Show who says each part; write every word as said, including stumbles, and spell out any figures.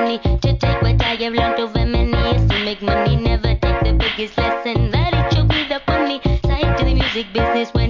Speaker 1: money. To take what I have learned over many years to make money. Never take the biggest lesson that it should be the funny side to the music business when